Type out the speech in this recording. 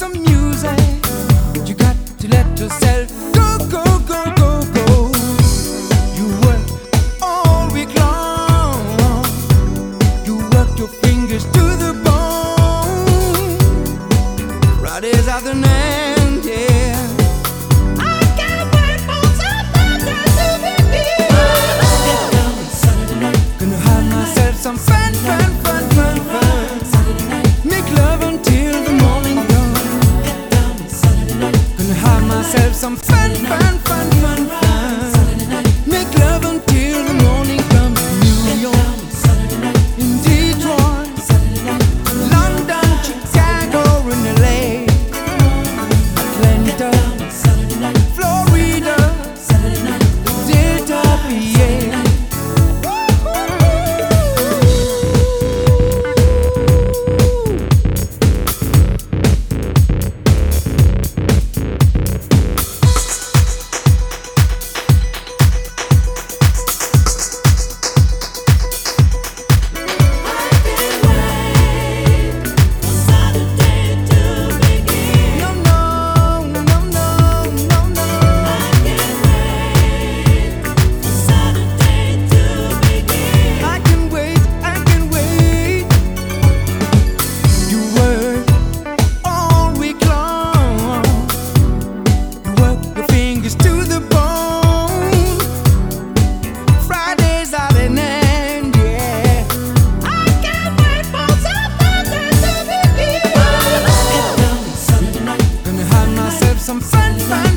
some music. You got to let yourself go, go, go, go, go. You work all week long. You work your fingers to the bone. Fridays are the end, yeah. I can't wait for Saturday to begin. Get down on Saturday night. Gonna have myself some fun, fun, fun, fun, fun. Saturday night. Make love until the morning dawn. Get down on Saturday night. Gonna have myself some fun, fun, fun, fun, fun. Saturday night. Make love until the morning comes. New York, in Detroit, London, Chicago, and LA, Atlanta, Florida, Delta, PA. Some fun, fun.